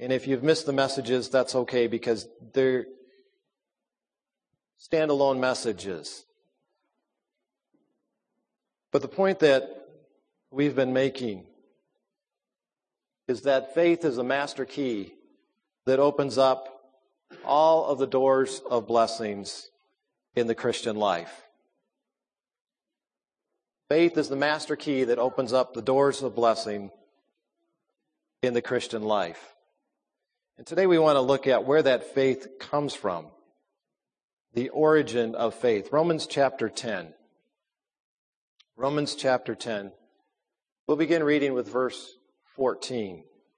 And if you've missed the messages, that's okay, because they're standalone messages. But the point that we've been making is that faith is a master key that opens up all of the doors of blessings in the Christian life. Faith is the master key that opens up the doors of blessing in the Christian life. And today we want to look at where that faith comes from, the origin of faith. Romans chapter 10. Romans chapter 10. We'll begin reading with verse 14.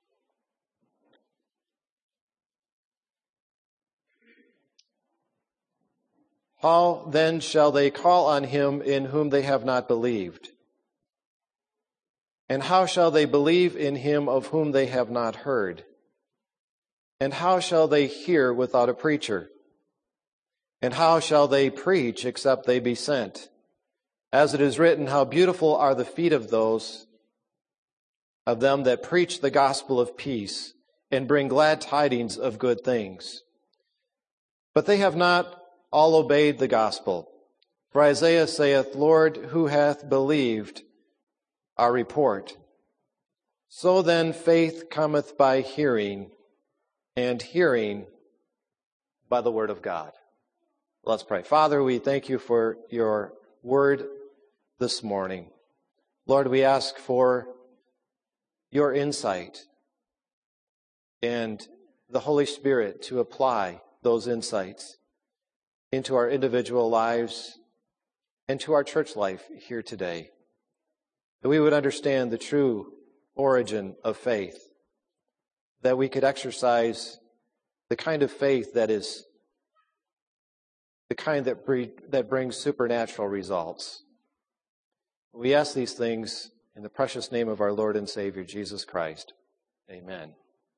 How then shall they call on him in whom they have not believed? And how shall they believe in him of whom they have not heard? And how shall they hear without a preacher? And how shall they preach except they be sent? As it is written, how beautiful are the feet of those of them that preach the gospel of peace and bring glad tidings of good things. But they have not all obeyed the gospel. For Isaiah saith, Lord, who hath believed our report? So then faith cometh by hearing, and hearing by the word of God. Let's pray. Father, we thank you for your word this morning. Lord, we ask for your insight and the Holy Spirit to apply those insights into our individual lives and to our church life here today. That we would understand the true origin of faith, that we could exercise the kind of faith that is the kind that brings supernatural results. We ask these things in the precious name of our Lord and Savior, Jesus Christ. Amen.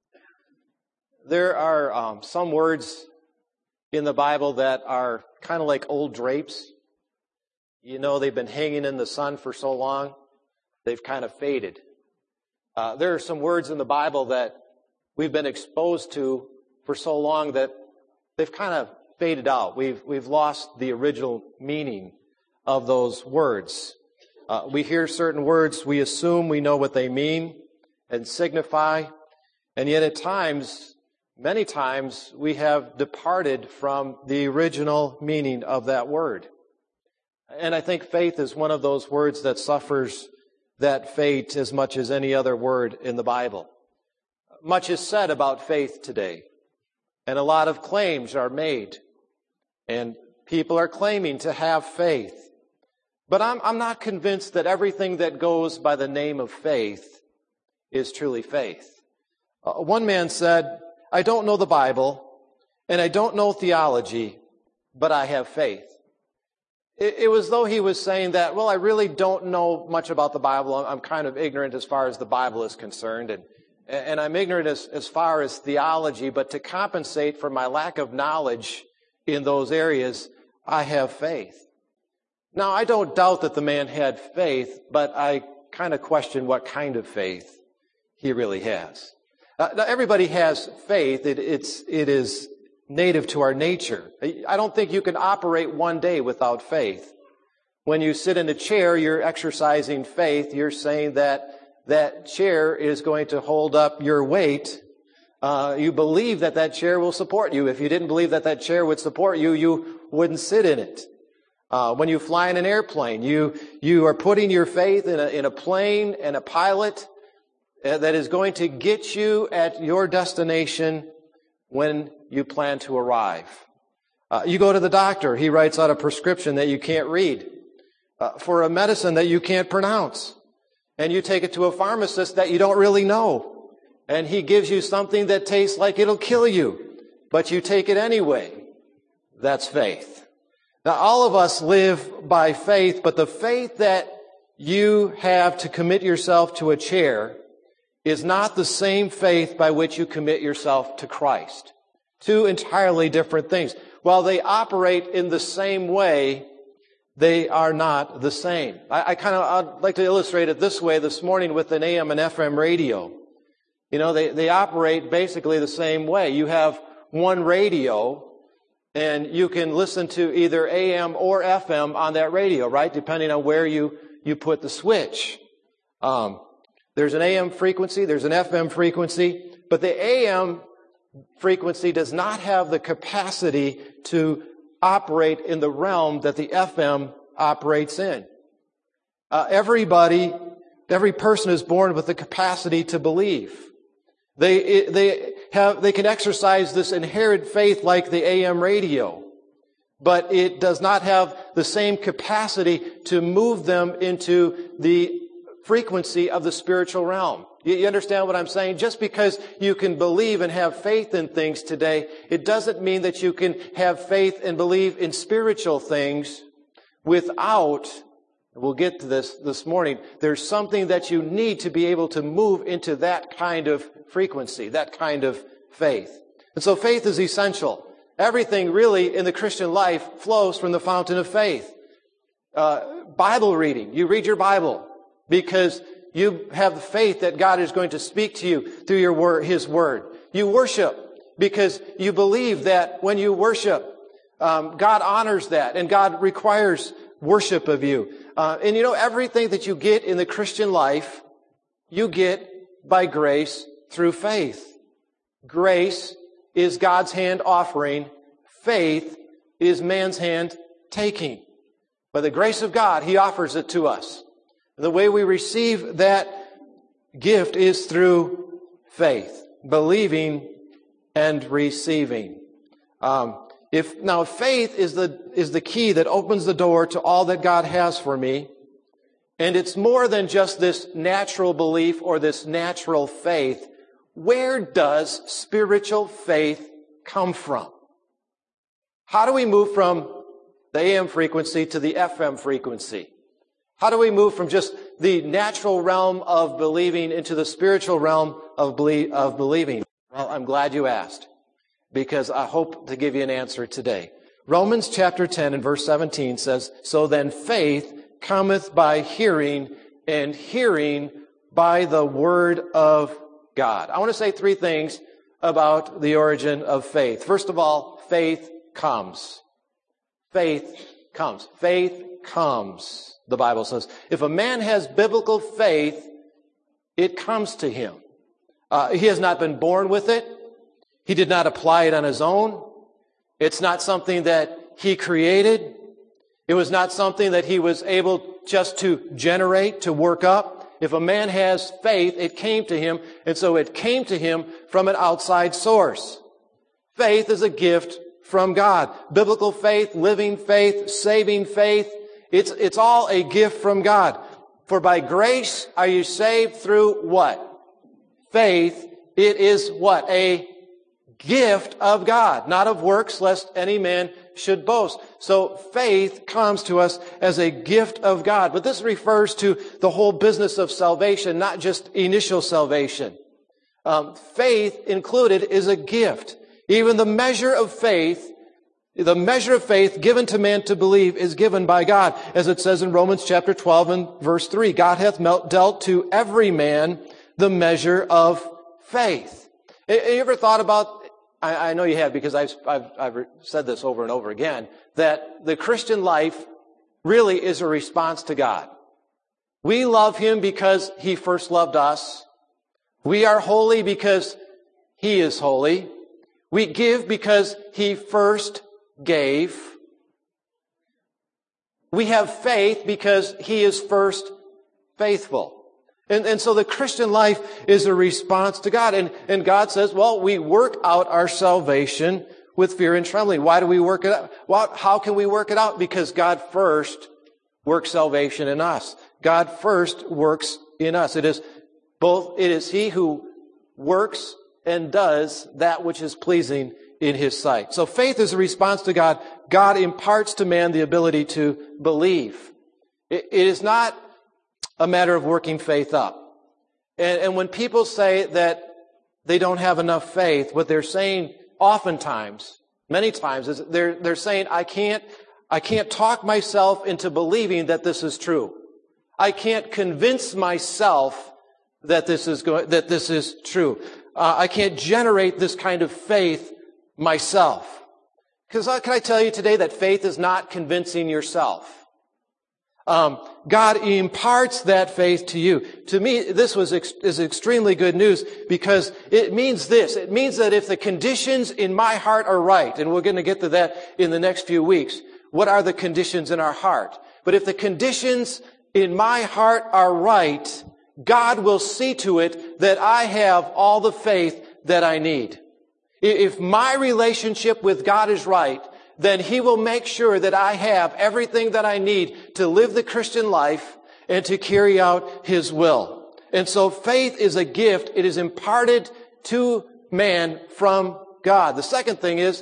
There are some words in the Bible that are kind of like old drapes. You know, they've been hanging in the sun for so long, they've kind of faded. There are some words in the Bible that we've been exposed to for so long that they've kind of faded out. We've lost the original meaning of those words. We hear certain words, we assume we know what they mean and signify, and yet at times, many times, we have departed from the original meaning of that word. And I think faith is one of those words that suffers that fate as much as any other word in the Bible. Much is said about faith today, and a lot of claims are made, and people are claiming to have faith. But I'm not convinced that everything that goes by the name of faith is truly faith. One man said, I don't know the Bible, and I don't know theology, but I have faith. It was though he was saying that, well, I really don't know much about the Bible. I'm kind of ignorant as far as the Bible is concerned, and I'm ignorant as far as theology, but to compensate for my lack of knowledge in those areas, I have faith. Now, I don't doubt that the man had faith, but I kind of question what kind of faith he really has. Now, everybody has faith. It is native to our nature. I don't think you can operate one day without faith. When you sit in a chair, you're exercising faith. You're saying that chair is going to hold up your weight. You believe that chair will support you. If you didn't believe that chair would support you, you wouldn't sit in it. When you fly in an airplane, you are putting your faith in a plane and a pilot that is going to get you at your destination when you plan to arrive. You go to the doctor, he writes out a prescription that you can't read for a medicine that you can't pronounce. And you take it to a pharmacist that you don't really know. And he gives you something that tastes like it'll kill you, but you take it anyway. That's faith. Now, all of us live by faith, but the faith that you have to commit yourself to a chair is not the same faith by which you commit yourself to Christ. Two entirely different things. While they operate in the same way, they are not the same. I'd like to illustrate it this way this morning with an AM and FM radio. You know, they operate basically the same way. You have one radio, and you can listen to either AM or FM on that radio, right? Depending on where you put the switch. There's an AM frequency, there's an FM frequency, but the AM frequency does not have the capacity to operate in the realm that the FM operates in. Every person is born with the capacity to believe. They can exercise this inherent faith like the AM radio, but it does not have the same capacity to move them into the frequency of the spiritual realm. You understand what I'm saying? Just because you can believe and have faith in things today, it doesn't mean that you can have faith and believe in spiritual things without, we'll get to this morning, there's something that you need to be able to move into that kind of frequency, that kind of faith. And so faith is essential. Everything really in the Christian life flows from the fountain of faith. Bible reading. You read your Bible because you have the faith that God is going to speak to you through His Word. You worship because you believe that when you worship, God honors that and God requires worship of you. And you know, everything that you get in the Christian life, you get by grace through faith. Grace is God's hand offering. Faith is man's hand taking. By the grace of God, He offers it to us. And the way we receive that gift is through faith, believing and receiving. Now faith is the key that opens the door to all that God has for me. And it's more than just this natural belief or this natural faith. Where does spiritual faith come from? How do we move from the AM frequency to the FM frequency? How do we move from just the natural realm of believing into the spiritual realm of believing? Well, I'm glad you asked, because I hope to give you an answer today. Romans chapter 10 and verse 17 says, "So then faith cometh by hearing, and hearing by the word of God." I want to say three things about the origin of faith. First of all, faith comes. Faith comes. Faith comes, the Bible says. If a man has biblical faith, it comes to him. He has not been born with it. He did not apply it on his own. It's not something that he created. It was not something that he was able just to generate, to work up. If a man has faith, it came to him, and so it came to him from an outside source. Faith is a gift from God. Biblical faith, living faith, saving faith, it's all a gift from God. For by grace are you saved through what? Faith. It is what? A gift of God, not of works, lest any man should boast. So faith comes to us as a gift of God. But this refers to the whole business of salvation, not just initial salvation. Faith included is a gift. Even the measure of faith given to man to believe is given by God. As it says in Romans chapter 12 and verse 3, God hath dealt to every man the measure of faith. You ever thought about, I know you have, because I've said this over and over again, that the Christian life really is a response to God. We love Him because He first loved us. We are holy because He is holy. We give because He first gave. We have faith because He is first faithful. And so the Christian life is a response to God. And God says, well, we work out our salvation with fear and trembling. Why do we work it out? Well, how can we work it out? Because God first works salvation in us. God first works in us. It is He who works and does that which is pleasing in His sight. So faith is a response to God. God imparts to man the ability to believe. It is not a matter of working faith up. And when people say that they don't have enough faith, what they're saying oftentimes, many times, is they're saying, I can't talk myself into believing that this is true. I can't convince myself that this is true. I can't generate this kind of faith myself. Because can I tell you today that faith is not convincing yourself? God imparts that faith to you. To me, this is extremely good news because it means this. It means that if the conditions in my heart are right, and we're going to get to that in the next few weeks, what are the conditions in our heart? But if the conditions in my heart are right, God will see to it that I have all the faith that I need. If my relationship with God is right, then He will make sure that I have everything that I need to live the Christian life and to carry out His will. And so faith is a gift. It is imparted to man from God. The second thing is,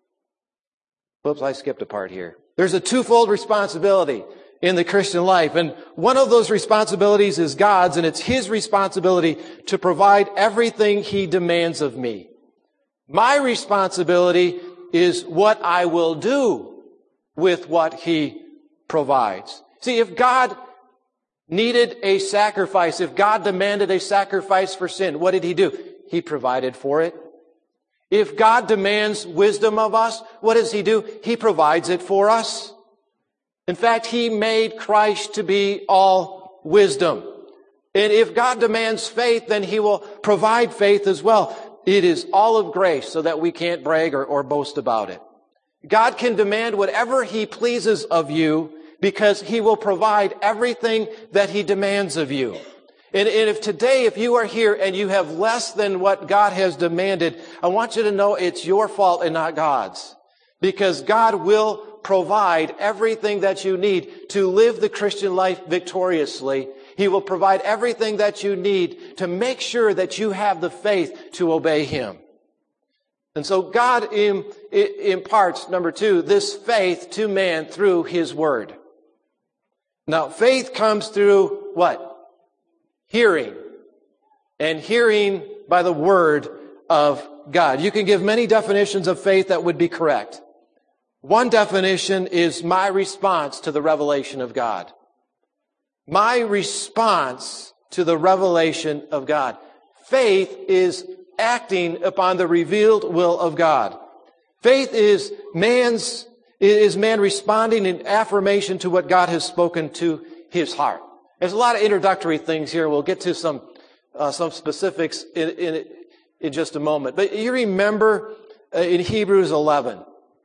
I skipped a part here. There's a twofold responsibility in the Christian life. And one of those responsibilities is God's, and it's His responsibility to provide everything He demands of me. My responsibility is what I will do with what He provides. See, if God needed a sacrifice, if God demanded a sacrifice for sin, what did He do? He provided for it. If God demands wisdom of us, what does He do? He provides it for us. In fact, He made Christ to be all wisdom. And if God demands faith, then He will provide faith as well. It is all of grace so that we can't brag or boast about it. God can demand whatever He pleases of you because He will provide everything that He demands of you. And if today, if you are here and you have less than what God has demanded, I want you to know it's your fault and not God's. Because God will provide everything that you need to live the Christian life victoriously. He will provide everything that you need to make sure that you have the faith to obey Him. And so God imparts, number two, this faith to man through His Word. Now, faith comes through what? Hearing. And hearing by the Word of God. You can give many definitions of faith that would be correct. One definition is my response to the revelation of God. My response to the revelation of God. Faith is acting upon the revealed will of God. Faith is man responding in affirmation to what God has spoken to his heart. There's a lot of introductory things here. We'll get to some specifics in just a moment. But you remember in Hebrews 11,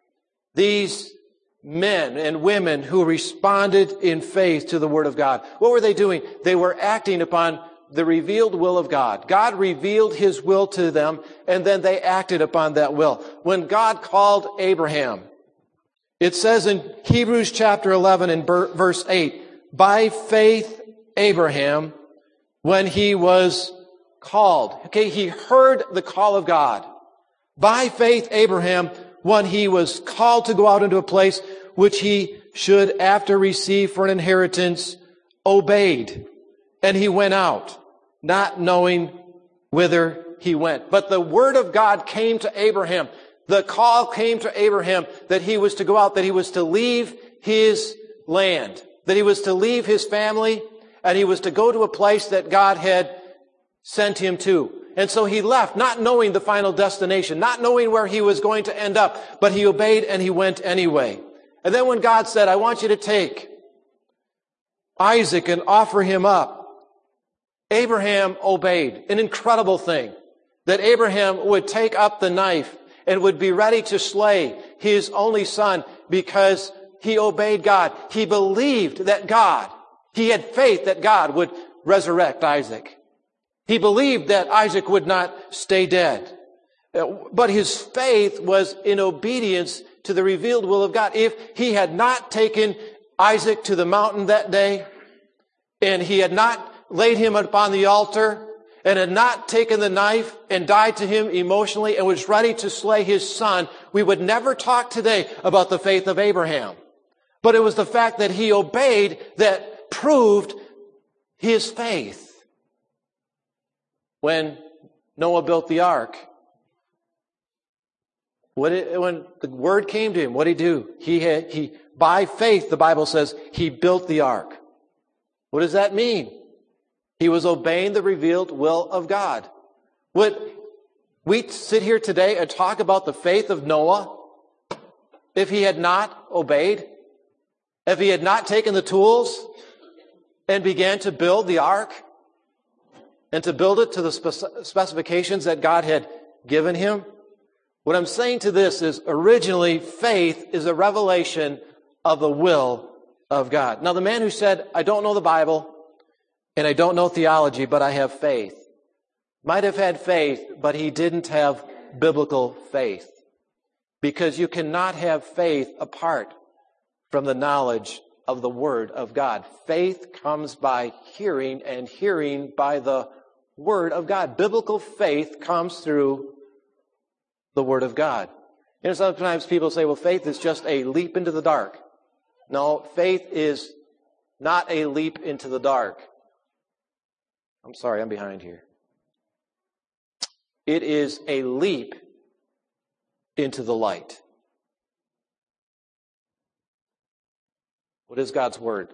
these men and women who responded in faith to the Word of God. What were they doing? They were acting upon the revealed will of God. God revealed His will to them, and then they acted upon that will. When God called Abraham, it says in Hebrews chapter 11 and verse 8, by faith Abraham, when he was called. Okay, he heard the call of God. By faith Abraham, when he was called to go out into a place which he should after receive for an inheritance, obeyed. And he went out, not knowing whither he went. But the word of God came to Abraham. The call came to Abraham that he was to go out, that he was to leave his land, that he was to leave his family, and he was to go to a place that God had sent him to. And so he left, not knowing the final destination, not knowing where he was going to end up, but he obeyed and he went anyway. And then when God said, I want you to take Isaac and offer him up, Abraham obeyed. An incredible thing, that Abraham would take up the knife and would be ready to slay his only son because he obeyed God. He believed that God, he had faith that God would resurrect Isaac. He believed that Isaac would not stay dead. But his faith was in obedience to the revealed will of God. If he had not taken Isaac to the mountain that day, and he had not laid him upon the altar, and had not taken the knife and died to him emotionally and was ready to slay his son, we would never talk today about the faith of Abraham. But it was the fact that he obeyed that proved his faith. When Noah built the ark, when the word came to him, what did he do? He by faith, the Bible says, he built the ark. What does that mean? He was obeying the revealed will of God. Would we sit here today and talk about the faith of Noah if he had not obeyed? If he had not taken the tools and began to build the ark and to build it to the specifications that God had given him? What I'm saying to this is originally faith is a revelation of the will of God. Now the man who said, I don't know the Bible and I don't know theology, but I have faith, might have had faith, but he didn't have biblical faith. Because you cannot have faith apart from the knowledge of the Word of God. Faith comes by hearing, and hearing by the Word of God. Biblical faith comes through the Word of God. You know, sometimes people say, well, faith is just a leap into the dark. No, faith is not a leap into the dark. I'm sorry, I'm behind here. It is a leap into the light. What is God's Word?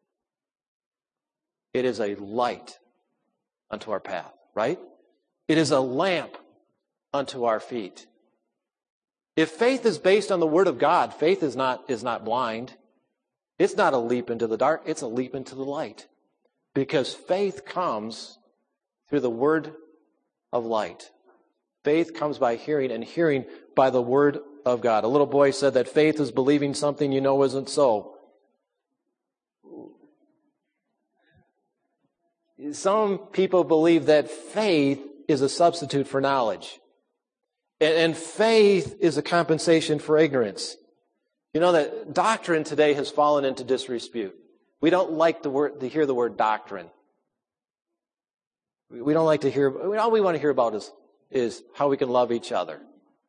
It is a light unto our path, right? It is a lamp unto our feet. If faith is based on the Word of God, faith is not blind. It's not a leap into the dark, it's a leap into the light. Because faith comes through the Word of light. Faith comes by hearing, and hearing by the Word of God. A little boy said that faith is believing something you know isn't so. Some people believe that faith is a substitute for knowledge. And faith is a compensation for ignorance. You know that doctrine today has fallen into disrepute. We don't like to hear the word doctrine. We don't like to hear, all we want to hear about is how we can love each other.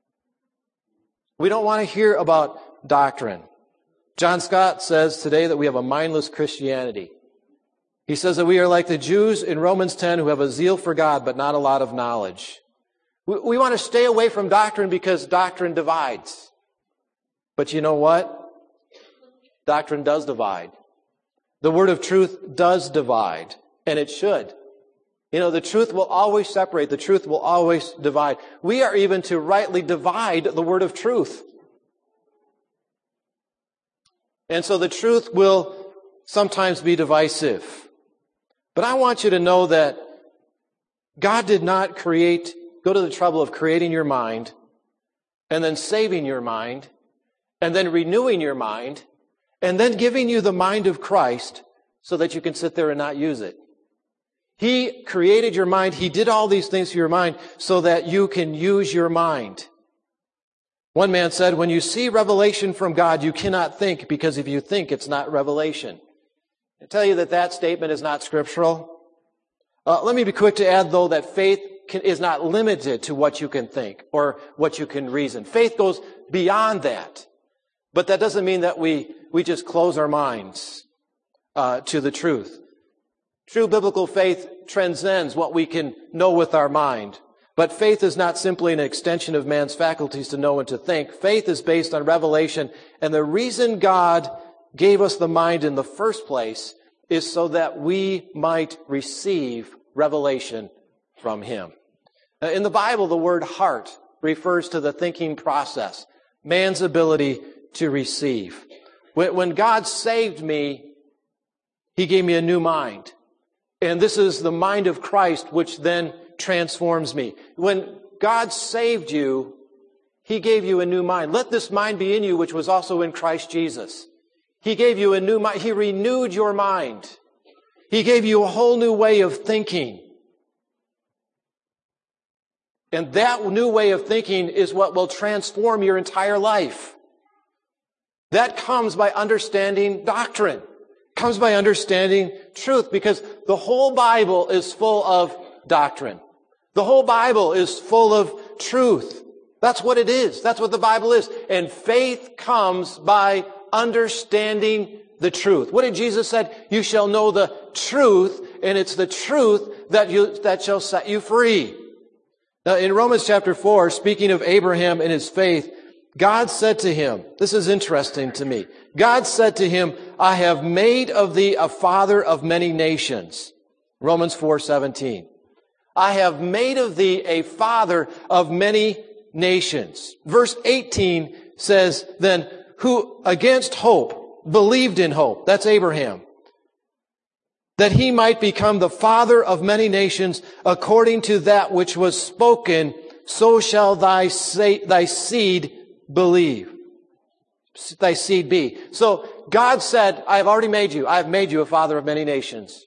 We don't want to hear about doctrine. John Stott says today that we have a mindless Christianity. He says that we are like the Jews in Romans 10 who have a zeal for God but not a lot of knowledge. We want to stay away from doctrine because doctrine divides. But you know what? Doctrine does divide. The word of truth does divide, and it should. You know, the truth will always separate. The truth will always divide. We are even to rightly divide the word of truth. And so the truth will sometimes be divisive. But I want you to know that God did not go to the trouble of creating your mind and then saving your mind and then renewing your mind and then giving you the mind of Christ so that you can sit there and not use it. He created your mind. He did all these things for your mind so that you can use your mind. One man said, when you see revelation from God, you cannot think, because if you think, it's not revelation. I tell you that statement is not scriptural. Let me be quick to add, though, that faith is not limited to what you can think or what you can reason. Faith goes beyond that. But that doesn't mean that we just close our minds to the truth. True biblical faith transcends what we can know with our mind. But faith is not simply an extension of man's faculties to know and to think. Faith is based on revelation. And the reason God gave us the mind in the first place is so that we might receive revelation from Him. In the Bible, the word heart refers to the thinking process, man's ability to receive. When God saved me, He gave me a new mind. And this is the mind of Christ, which then transforms me. When God saved you, He gave you a new mind. Let this mind be in you, which was also in Christ Jesus. He gave you a new mind. He renewed your mind. He gave you a whole new way of thinking. And that new way of thinking is what will transform your entire life. That comes by understanding doctrine. Comes by understanding truth, because the whole Bible is full of doctrine. The whole Bible is full of truth. That's what it is. That's what the Bible is. And faith comes by understanding the truth. What did Jesus say? You shall know the truth, and it's the truth that shall set you free. Now, in Romans chapter 4, speaking of Abraham and his faith, God said to him, this is interesting to me. God said to him, I have made of thee a father of many nations. Romans 4:17. I have made of thee a father of many nations. Verse 18 says, then, who against hope believed in hope. That's Abraham. That he might become the father of many nations according to that which was spoken, so shall thy seed believe. Thy seed be. So God said, I have already made you. I have made you a father of many nations.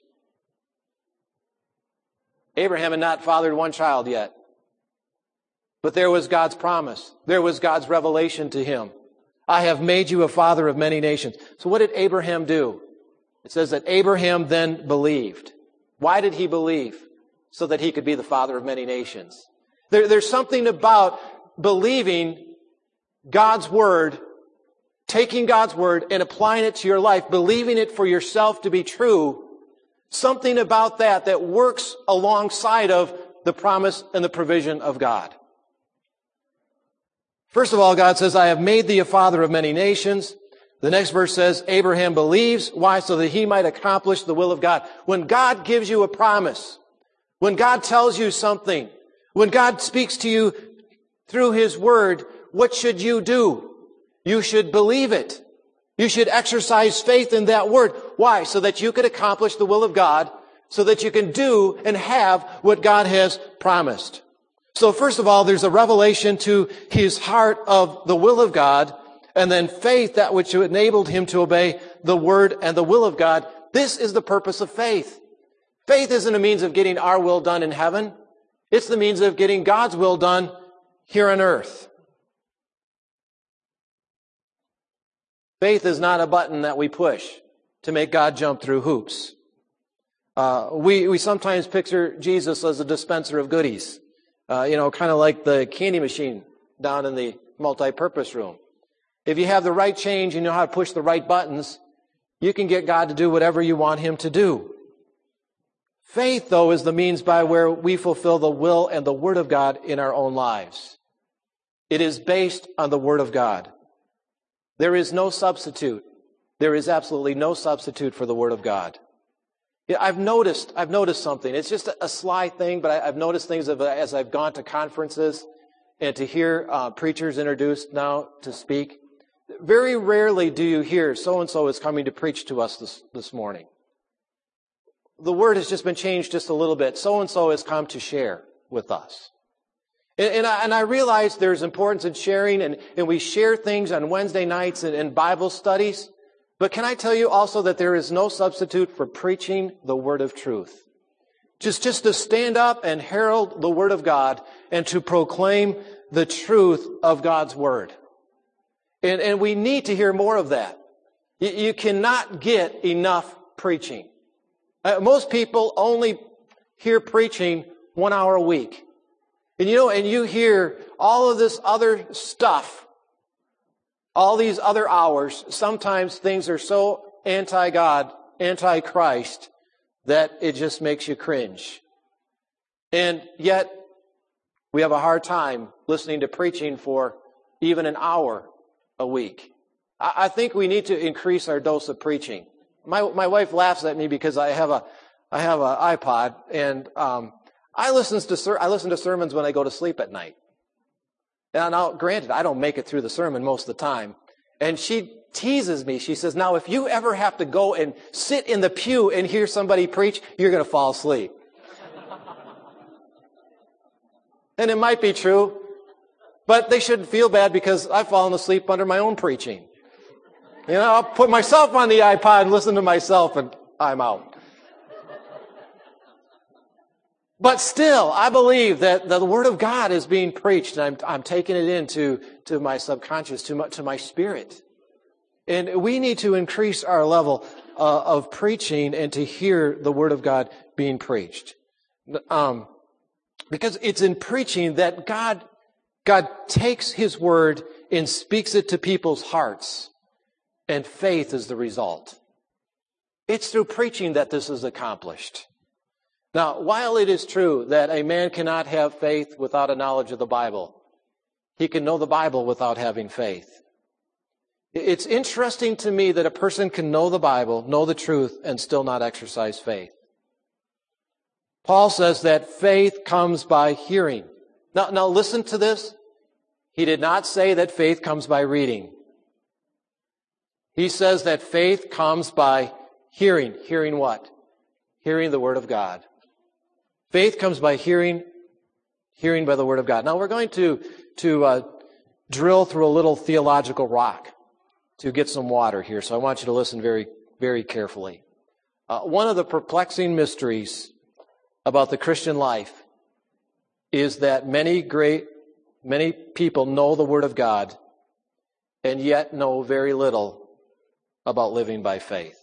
Abraham had not fathered one child yet. But there was God's promise. There was God's revelation to him. I have made you a father of many nations. So what did Abraham do? It says that Abraham then believed. Why did he believe? So that he could be the father of many nations. There's something about believing God's word, taking God's word and applying it to your life, believing it for yourself to be true. Something about that works alongside of the promise and the provision of God. First of all, God says, I have made thee a father of many nations. The next verse says, Abraham believes. Why? So that he might accomplish the will of God. When God gives you a promise, when God tells you something, when God speaks to you through his word, what should you do? You should believe it. You should exercise faith in that word. Why? So that you could accomplish the will of God, so that you can do and have what God has promised. So first of all, there's a revelation to his heart of the will of God, and then faith, that which enabled him to obey the word and the will of God. This is the purpose of faith. Faith isn't a means of getting our will done in heaven. It's the means of getting God's will done here on earth. Faith is not a button that we push to make God jump through hoops. We sometimes picture Jesus as a dispenser of goodies. Kind of like the candy machine down in the multi-purpose room. If you have the right change, you know how to push the right buttons, you can get God to do whatever you want him to do. Faith, though, is the means by where we fulfill the will and the word of God in our own lives. It is based on the word of God. There is no substitute. There is absolutely no substitute for the word of God. I've noticed something. It's just a sly thing, but I've noticed things as I've gone to conferences and to hear preachers introduced now to speak. Very rarely do you hear so-and-so is coming to preach to us this morning. The word has just been changed just a little bit. So-and-so has come to share with us. And I realize there's importance in sharing, and we share things on Wednesday nights and Bible studies. But can I tell you also that there is no substitute for preaching the word of truth? Just to stand up and herald the word of God and to proclaim the truth of God's word. And we need to hear more of that. You cannot get enough preaching. Most people only hear preaching 1 hour a week. And you hear all of this other stuff, all these other hours. Sometimes things are so anti-God, anti-Christ, that it just makes you cringe. And yet, we have a hard time listening to preaching for even an hour a week. I think we need to increase our dose of preaching. My wife laughs at me because I have an iPod, and I listen to sermons when I go to sleep at night. Now, granted, I don't make it through the sermon most of the time. And she teases me. She says, now, if you ever have to go and sit in the pew and hear somebody preach, you're going to fall asleep. And it might be true, but they shouldn't feel bad because I've fallen asleep under my own preaching. I'll put myself on the iPod and listen to myself, and I'm out. But still, I believe that the Word of God is being preached, and I'm taking it into my subconscious, to my spirit. And we need to increase our level of preaching and to hear the Word of God being preached. Because it's in preaching that God takes His Word and speaks it to people's hearts, and faith is the result. It's through preaching that this is accomplished. Now, while it is true that a man cannot have faith without a knowledge of the Bible, he can know the Bible without having faith. It's interesting to me that a person can know the Bible, know the truth, and still not exercise faith. Paul says that faith comes by hearing. Now listen to this. He did not say that faith comes by reading. He says that faith comes by hearing. Hearing what? Hearing the Word of God. Faith comes by hearing by the Word of God. Now we're going to drill through a little theological rock to get some water here, so I want you to listen very, very carefully. One of the perplexing mysteries about the Christian life is that many people know the Word of God and yet know very little about living by faith.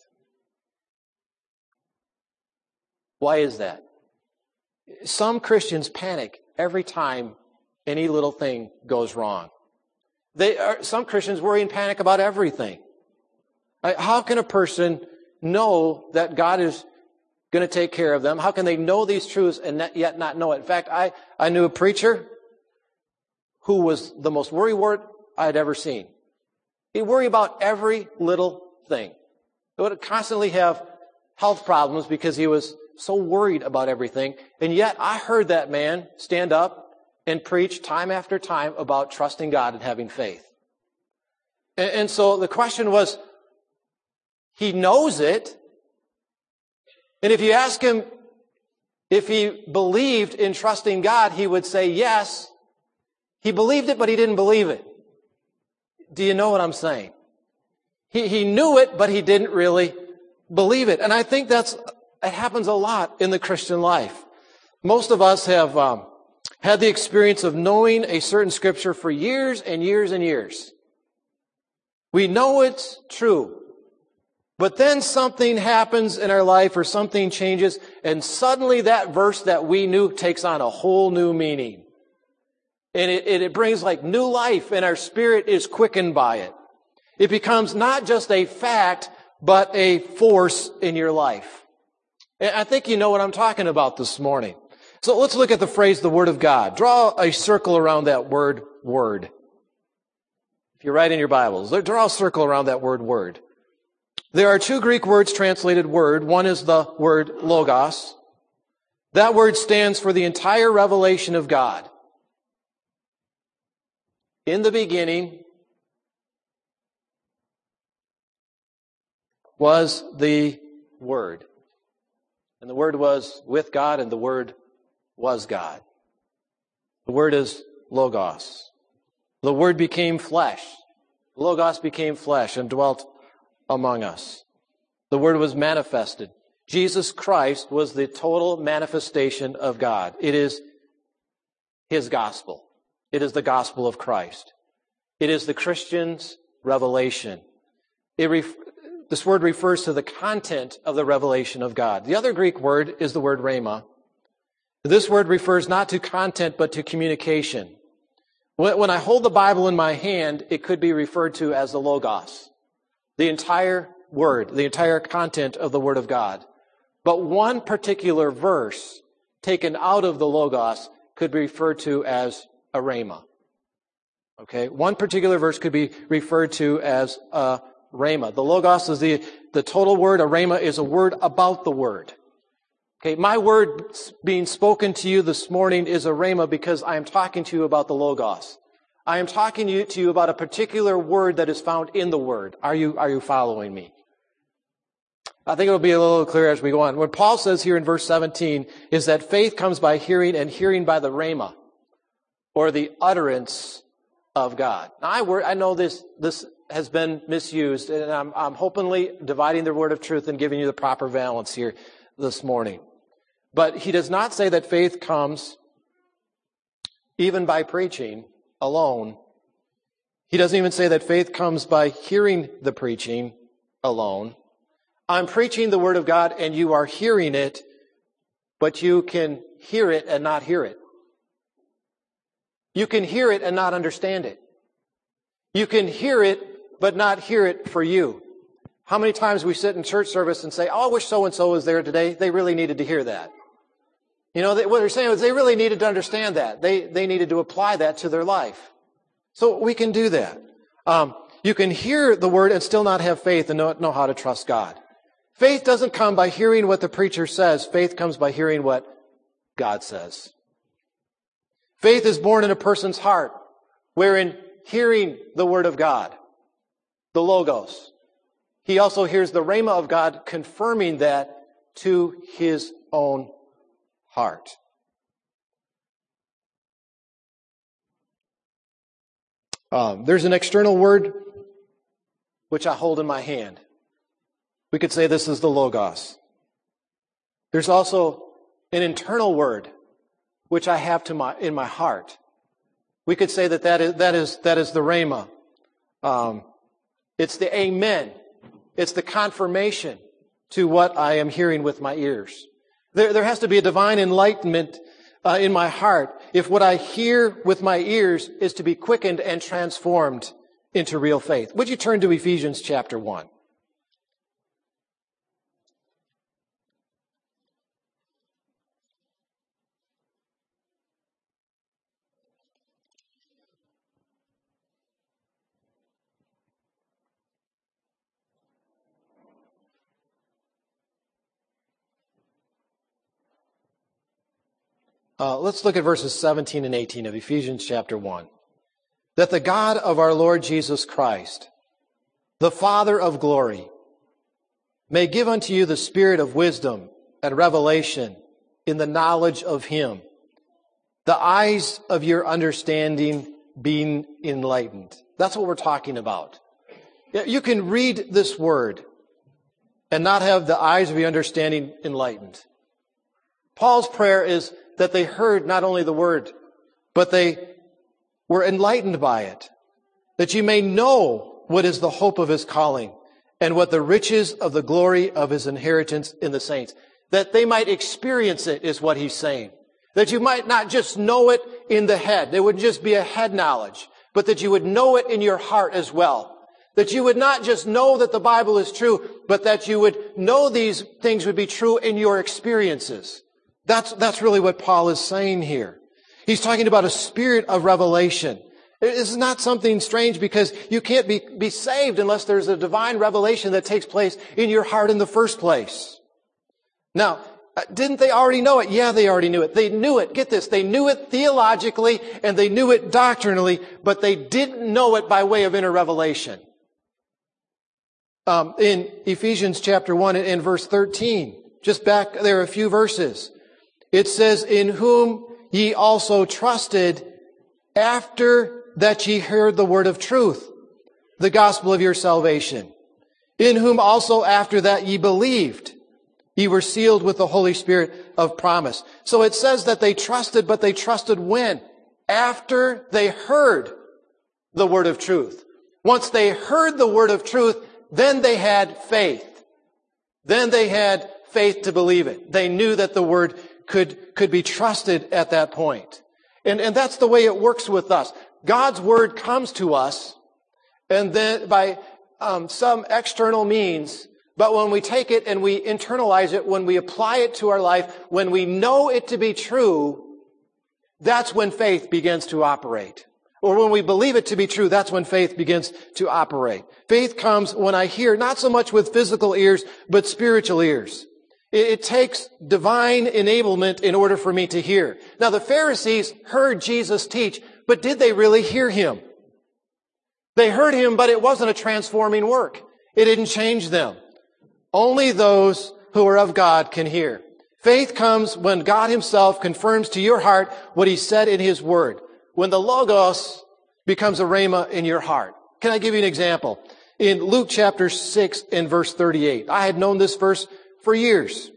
Why is that? Some Christians panic every time any little thing goes wrong. Some Christians worry and panic about everything. How can a person know that God is going to take care of them? How can they know these truths and yet not know it? In fact, I knew a preacher who was the most worrywart I had ever seen. He'd worry about every little thing. He would constantly have health problems because he was so worried about everything. And yet I heard that man stand up and preach time after time about trusting God and having faith. And so the question was, he knows it. And if you ask him if he believed in trusting God, he would say yes. He believed it, but he didn't believe it. Do you know what I'm saying? He knew it, but he didn't really believe it. And I think it happens a lot in the Christian life. Most of us have had the experience of knowing a certain scripture for years and years and years. We know it's true. But then something happens in our life or something changes, and suddenly that verse that we knew takes on a whole new meaning. And it brings like new life, and our spirit is quickened by it. It becomes not just a fact, but a force in your life. And I think you know what I'm talking about this morning. So let's look at the phrase, the Word of God. Draw a circle around that word, word. If you write in your Bibles, draw a circle around that word, word. There are two Greek words translated word. One is the word logos. That word stands for the entire revelation of God. In the beginning was the Word. And the Word was with God, and the Word was God. The Word is logos. The Word became flesh. Logos became flesh and dwelt among us. The Word was manifested. Jesus Christ was the total manifestation of God. It is His gospel. It is the gospel of Christ. It is the Christian's revelation. This word refers to the content of the revelation of God. The other Greek word is the word rhema. This word refers not to content, but to communication. When I hold the Bible in my hand, it could be referred to as the logos, the entire word, the entire content of the Word of God. But one particular verse taken out of the logos could be referred to as a rhema. Okay, one particular verse could be referred to as a rhema. The logos is the total word. A rhema is a word about the word. Okay, my word being spoken to you this morning is a rhema because I am talking to you about the logos. I am talking to you about a particular word that is found in the word. Are you following me? I think it'll be a little clearer as we go on. What Paul says here in verse 17 is that faith comes by hearing, and hearing by the rhema, or the utterance of God. Now, I know this has been misused, and I'm hopefully dividing the word of truth and giving you the proper balance here this morning. But he does not say that faith comes even by preaching alone. He doesn't even say that faith comes by hearing the preaching alone. I'm preaching the Word of God and you are hearing it, but you can hear it and not hear it. You can hear it and not understand it. You can hear it, but not hear it for you. How many times we sit in church service and say, oh, I wish so-and-so was there today. They really needed to hear that. You know, what they're saying is they really needed to understand that. They needed to apply that to their life. So we can do that. You can hear the Word and still not have faith and not know how to trust God. Faith doesn't come by hearing what the preacher says. Faith comes by hearing what God says. Faith is born in a person's heart, wherein hearing the Word of God, the Logos, he also hears the Rhema of God confirming that to his own heart. There's an external word which I hold in my hand. We could say this is the Logos. There's also an internal word which I have in my heart. We could say that is the Rhema. It's the Amen. It's the confirmation to what I am hearing with my ears. There has to be a divine enlightenment in my heart if what I hear with my ears is to be quickened and transformed into real faith. Would you turn to Ephesians chapter 1? Let's look at verses 17 and 18 of Ephesians chapter 1. That the God of our Lord Jesus Christ, the Father of glory, may give unto you the spirit of wisdom and revelation in the knowledge of Him, the eyes of your understanding being enlightened. That's what we're talking about. You can read this word and not have the eyes of your understanding enlightened. Paul's prayer is that they heard not only the word, but they were enlightened by it, that you may know what is the hope of His calling and what the riches of the glory of His inheritance in the saints, that they might experience it is what he's saying. That you might not just know it in the head. There wouldn't just be a head knowledge, but that you would know it in your heart as well. That you would not just know that the Bible is true, but that you would know these things would be true in your experiences. That's really what Paul is saying here. He's talking about a spirit of revelation. This is not something strange because you can't be saved unless there's a divine revelation that takes place in your heart in the first place. Now, didn't they already know it? Yeah, they already knew it. They knew it. Get this. They knew it theologically and they knew it doctrinally, but they didn't know it by way of inner revelation. In Ephesians chapter 1 and verse 13, just back there a few verses, it says, in whom ye also trusted after that ye heard the word of truth, the gospel of your salvation, in whom also after that ye believed, ye were sealed with the Holy Spirit of promise. So it says that they trusted, but they trusted when? After they heard the word of truth. Once they heard the word of truth, then they had faith. Then they had faith to believe it. They knew that the word could be trusted at that point. And that's the way it works with us. God's word comes to us, and then by some external means, but when we take it and we internalize it, when we apply it to our life, when we know it to be true, that's when faith begins to operate. Or when we believe it to be true, that's when faith begins to operate. Faith comes when I hear, not so much with physical ears, but spiritual ears. It takes divine enablement in order for me to hear. Now, the Pharisees heard Jesus teach, but did they really hear Him? They heard Him, but it wasn't a transforming work. It didn't change them. Only those who are of God can hear. Faith comes when God Himself confirms to your heart what He said in His Word. When the Logos becomes a Rhema in your heart. Can I give you an example? In Luke chapter 6 and verse 38. I had known this verse for years.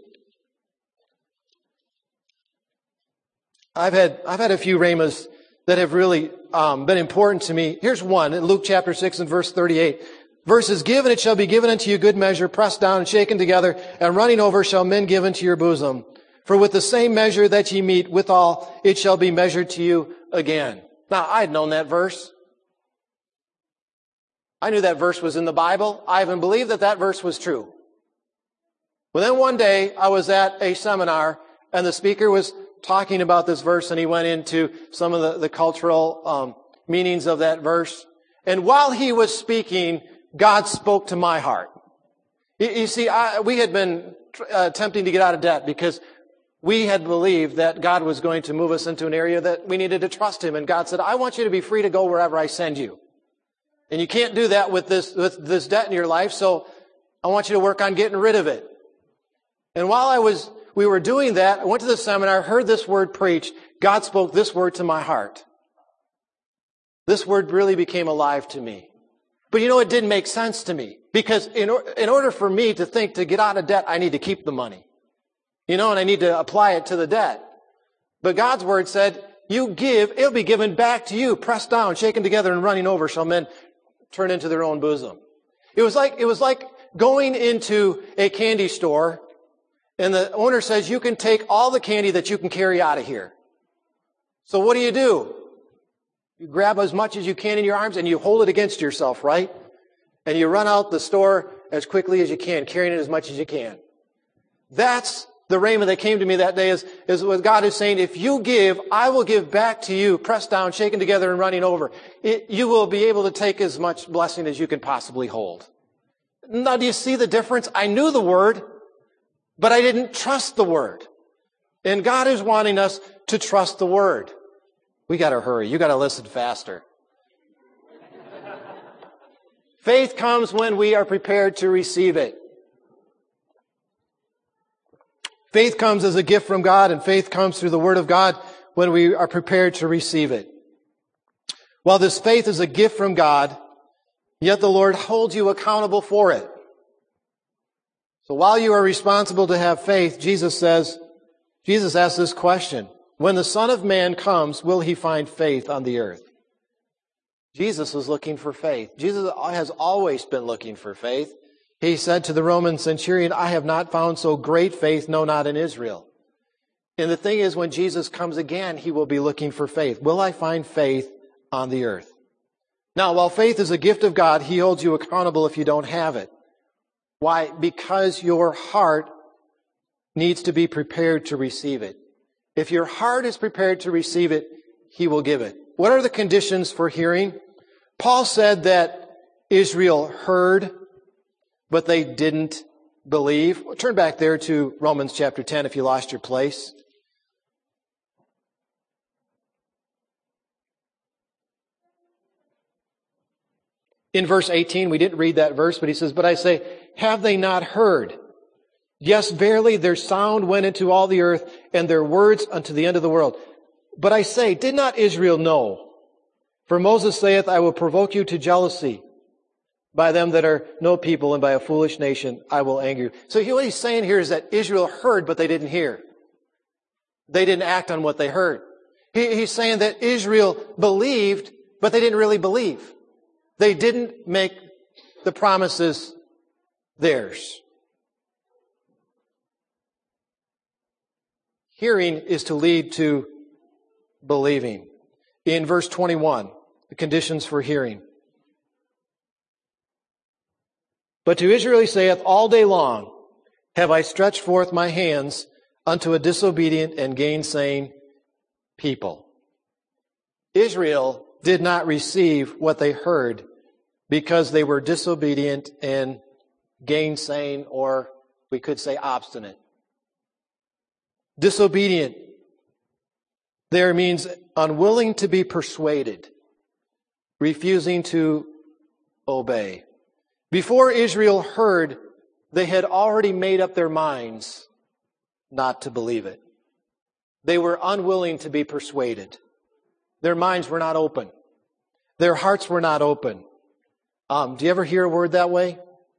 I've had a few rhemas that have really been important to me. Here's one in Luke chapter 6 and verse 38. Verses, give and it shall be given unto you good measure, pressed down and shaken together, and running over shall men give into your bosom. For with the same measure that ye meet withal, it shall be measured to you again. Now, I had known that verse. I knew that verse was in the Bible. I even believed that verse was true. Well, then one day I was at a seminar and the speaker was talking about this verse and he went into some of the cultural meanings of that verse. And while he was speaking, God spoke to my heart. You see, we had been attempting to get out of debt because we had believed that God was going to move us into an area that we needed to trust Him. And God said, I want you to be free to go wherever I send you. And you can't do that with this debt in your life, so I want you to work on getting rid of it. And while we were doing that, I went to the seminar, heard this word preached. God spoke this word to my heart. This word really became alive to me. But it didn't make sense to me. Because in order for me to think to get out of debt, I need to keep the money. And I need to apply it to the debt. But God's word said, you give, it'll be given back to you, pressed down, shaken together, and running over shall men turn into their own bosom. It was like going into a candy store, and the owner says, you can take all the candy that you can carry out of here. So what do? You grab as much as you can in your arms and you hold it against yourself, right? And you run out the store as quickly as you can, carrying it as much as you can. That's the rhema that came to me that day is what God is saying. If you give, I will give back to you, pressed down, shaken together, and running over. You will be able to take as much blessing as you can possibly hold. Now, do you see the difference? I knew the word, but I didn't trust the word. And God is wanting us to trust the word. We got to hurry. You got to listen faster. Faith comes when we are prepared to receive it. Faith comes as a gift from God, and faith comes through the Word of God when we are prepared to receive it. While this faith is a gift from God, yet the Lord holds you accountable for it. So while you are responsible to have faith, Jesus asks this question: when the Son of Man comes, will He find faith on the earth? Jesus was looking for faith. Jesus has always been looking for faith. He said to the Roman centurion, I have not found so great faith, no, not in Israel. And the thing is, when Jesus comes again, He will be looking for faith. Will I find faith on the earth? Now, while faith is a gift of God, He holds you accountable if you don't have it. Why? Because your heart needs to be prepared to receive it. If your heart is prepared to receive it, He will give it. What are the conditions for hearing? Paul said that Israel heard, but they didn't believe. Turn back there to Romans chapter 10 if you lost your place. In verse 18, we didn't read that verse, but he says, but I say, have they not heard? Yes, verily, their sound went into all the earth, and their words unto the end of the world. But I say, did not Israel know? For Moses saith, I will provoke you to jealousy by them that are no people, and by a foolish nation I will anger you. So what he's saying here is that Israel heard, but they didn't hear. They didn't act on what they heard. He's saying that Israel believed, but they didn't really believe. They didn't make the promises theirs. Hearing is to lead to believing. In verse 21, the conditions for hearing. But to Israel he saith, all day long have I stretched forth my hands unto a disobedient and gainsaying people. Israel did not receive what they heard because they were disobedient and gainsaying, or we could say obstinate. Disobedient there means unwilling to be persuaded, refusing to obey. Before Israel heard, they had already made up their minds not to believe it. They were unwilling to be persuaded. Their minds were not open. Their hearts were not open. Do you ever hear a word that way?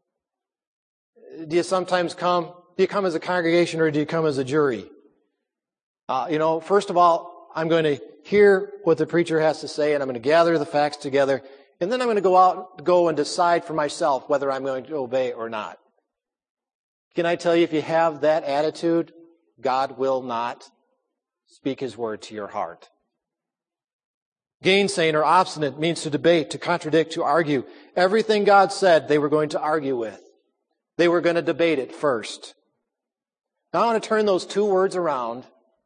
Do you sometimes come? Do you come as a congregation or do you come as a jury? First of all, I'm going to hear what the preacher has to say, and I'm going to gather the facts together, and then I'm going to go and decide for myself whether I'm going to obey or not. Can I tell you, if you have that attitude, God will not speak His word to your heart. Gainsaying or obstinate means to debate, to contradict, to argue. Everything God said, they were going to argue with. They were going to debate it first. Now I want to turn those two words around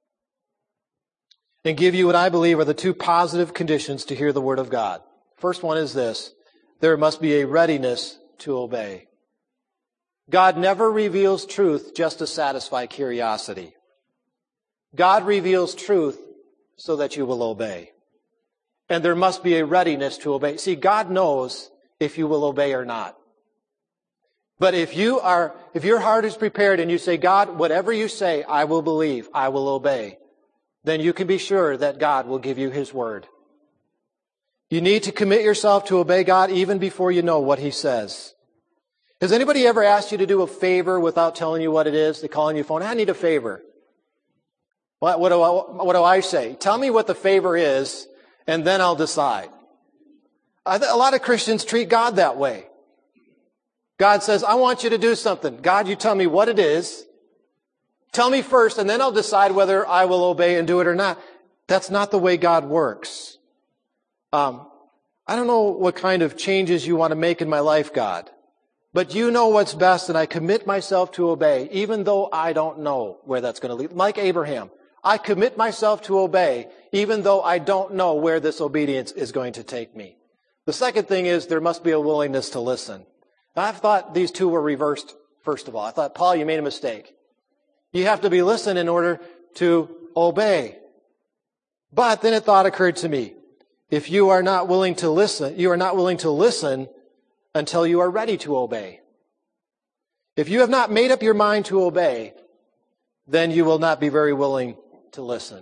and give you what I believe are the two positive conditions to hear the Word of God. First one is this: there must be a readiness to obey. God never reveals truth just to satisfy curiosity. God reveals truth so that you will obey. And there must be a readiness to obey. See, God knows if you will obey or not. But if your heart is prepared and you say, God, whatever you say, I will believe, I will obey, then you can be sure that God will give you His word. You need to commit yourself to obey God even before you know what He says. Has anybody ever asked you to do a favor without telling you what it is? They call on your phone, I need a favor. What do I say? Tell me what the favor is, and then I'll decide. A lot of Christians treat God that way. God says, I want you to do something. God, you tell me what it is. Tell me first, and then I'll decide whether I will obey and do it or not. That's not the way God works. I don't know what kind of changes you want to make in my life, God. But you know what's best, and I commit myself to obey, even though I don't know where that's going to lead. Like Abraham, I commit myself to obey, even though I don't know where this obedience is going to take me. The second thing is there must be a willingness to listen. Now, I've thought these two were reversed, first of all. I thought, Paul, you made a mistake. You have to be listened in order to obey. But then a thought occurred to me. If you are not willing to listen, you are not willing to listen until you are ready to obey. If you have not made up your mind to obey, then you will not be very willing to listen.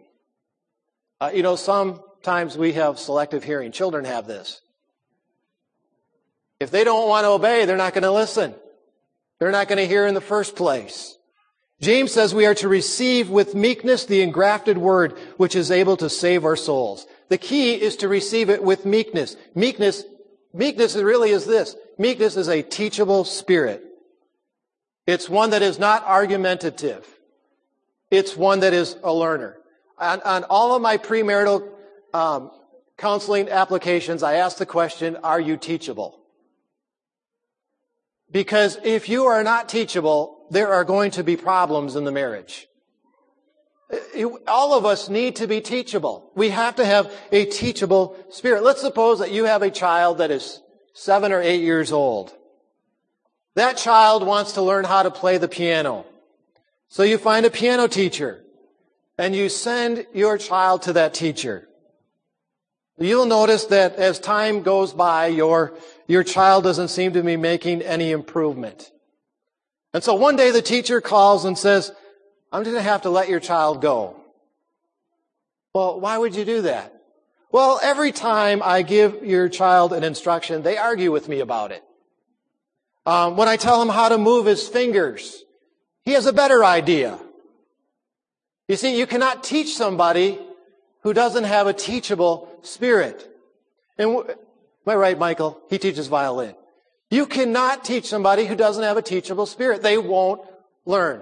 Sometimes we have selective hearing. Children have this. If they don't want to obey, they're not going to listen. They're not going to hear in the first place. James says we are to receive with meekness the engrafted word, which is able to save our souls. The key is to receive it with meekness. Meekness really is this. Meekness is a teachable spirit. It's one that is not argumentative. It's one that is a learner. On all of my premarital counseling applications, I ask the question, are you teachable? Because if you are not teachable, there are going to be problems in the marriage. All of us need to be teachable. We have to have a teachable spirit. Let's suppose that you have a child that is 7 or 8 years old. That child wants to learn how to play the piano. So you find a piano teacher and you send your child to that teacher. You'll notice that as time goes by, your child doesn't seem to be making any improvement. And so one day the teacher calls and says, I'm going to have to let your child go. Well, why would you do that? Well, every time I give your child an instruction, they argue with me about it. When I tell him how to move his fingers, he has a better idea. You see, you cannot teach somebody who doesn't have a teachable spirit. And am I right, Michael? He teaches violin. You cannot teach somebody who doesn't have a teachable spirit. They won't learn.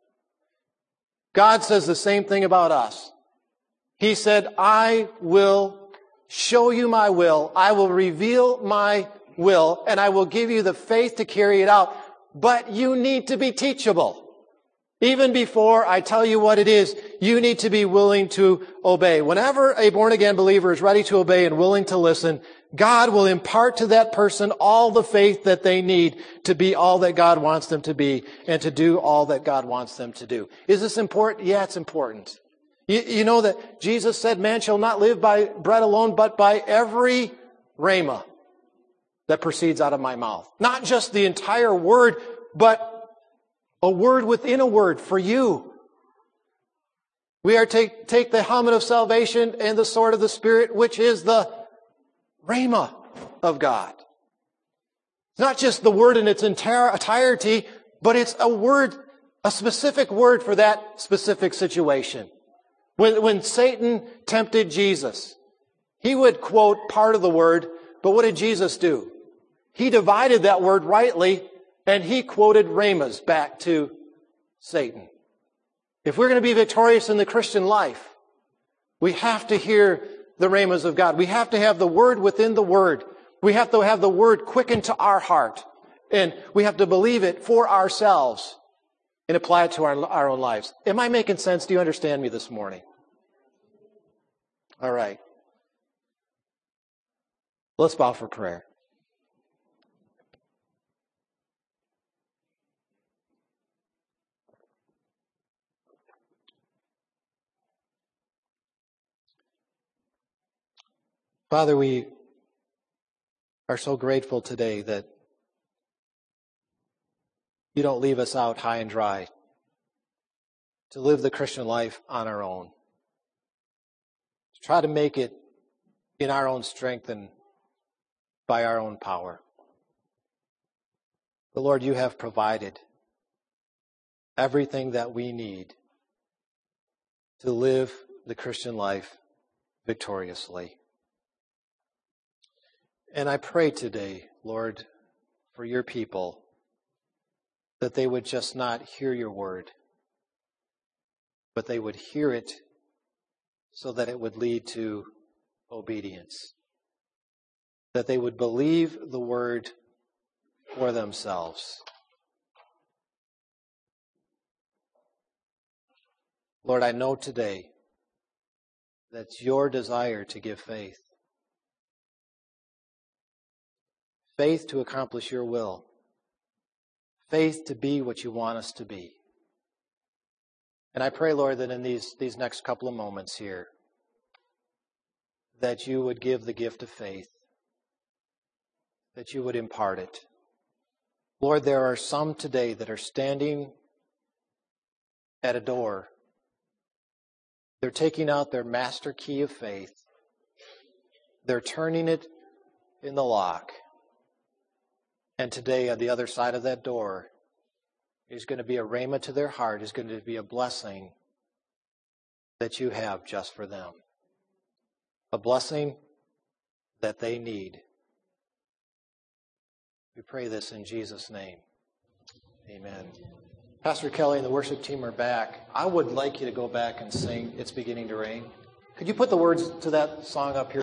God says the same thing about us. He said, I will show you my will. I will reveal my will, and I will give you the faith to carry it out. But you need to be teachable. Even before I tell you what it is, you need to be willing to obey. Whenever a born-again believer is ready to obey and willing to listen, God will impart to that person all the faith that they need to be all that God wants them to be and to do all that God wants them to do. Is this important? Yeah, it's important. You know that Jesus said, man shall not live by bread alone, but by every rhema that proceeds out of my mouth. Not just the entire word, but a word within a word for you. We are to take the helmet of salvation and the sword of the Spirit, which is the rhema of God. It's not just the word in its entirety, but it's a word, a specific word for that specific situation. When Satan tempted Jesus, he would quote part of the word, but what did Jesus do? He divided that word rightly, and he quoted rhemas back to Satan. If we're going to be victorious in the Christian life, we have to hear the rhemas of God. We have to have the word within the word. We have to have the word quicken to our heart. And we have to believe it for ourselves and apply it to our own lives. Am I making sense? Do you understand me this morning? All right. Let's bow for prayer. Father, we are so grateful today that you don't leave us out high and dry to live the Christian life on our own, to try to make it in our own strength and by our own power. But Lord, you have provided everything that we need to live the Christian life victoriously. And I pray today, Lord, for your people, that they would just not hear your word, but they would hear it so that it would lead to obedience. That they would believe the word for themselves. Lord, I know today that's your desire to give faith. Faith to accomplish your will. Faith to be what you want us to be. And I pray, Lord, that in these next couple of moments here, that you would give the gift of faith, that you would impart it. Lord, there are some today that are standing at a door. They're taking out their master key of faith. They're turning it in the lock. And today, on the other side of that door, is going to be a rhema to their heart, is going to be a blessing that you have just for them. A blessing that they need. We pray this in Jesus' name. Amen. Pastor Kelly and the worship team are back. I would like you to go back and sing It's Beginning to Rain. Could you put the words to that song up here?